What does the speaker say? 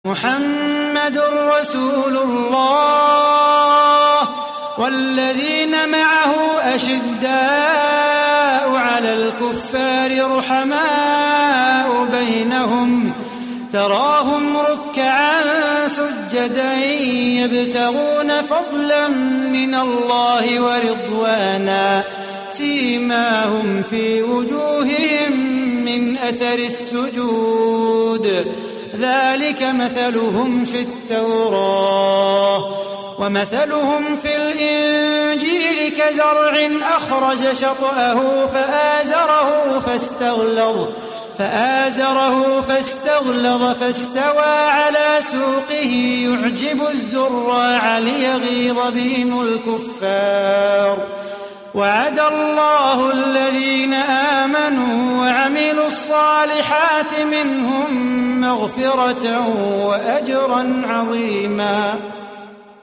محمد رسول الله والذين معه أشداء على الكفار رحماء بينهم تراهم ركعا سجدا يبتغون فضلا من الله ورضوانا سيماهم في وجوههم من أثر السجود ذلك مثلهم في التوراة ومثلهم في الإنجيل كزرع أخرج شطأه فآزره فاستغلظ فاستوى على سوقه يعجب الزراع ليغيظ بهم الكفار وعد الله الذين آمنوا وعملوا الصالحات منهم مغفرة وأجرا عظيما.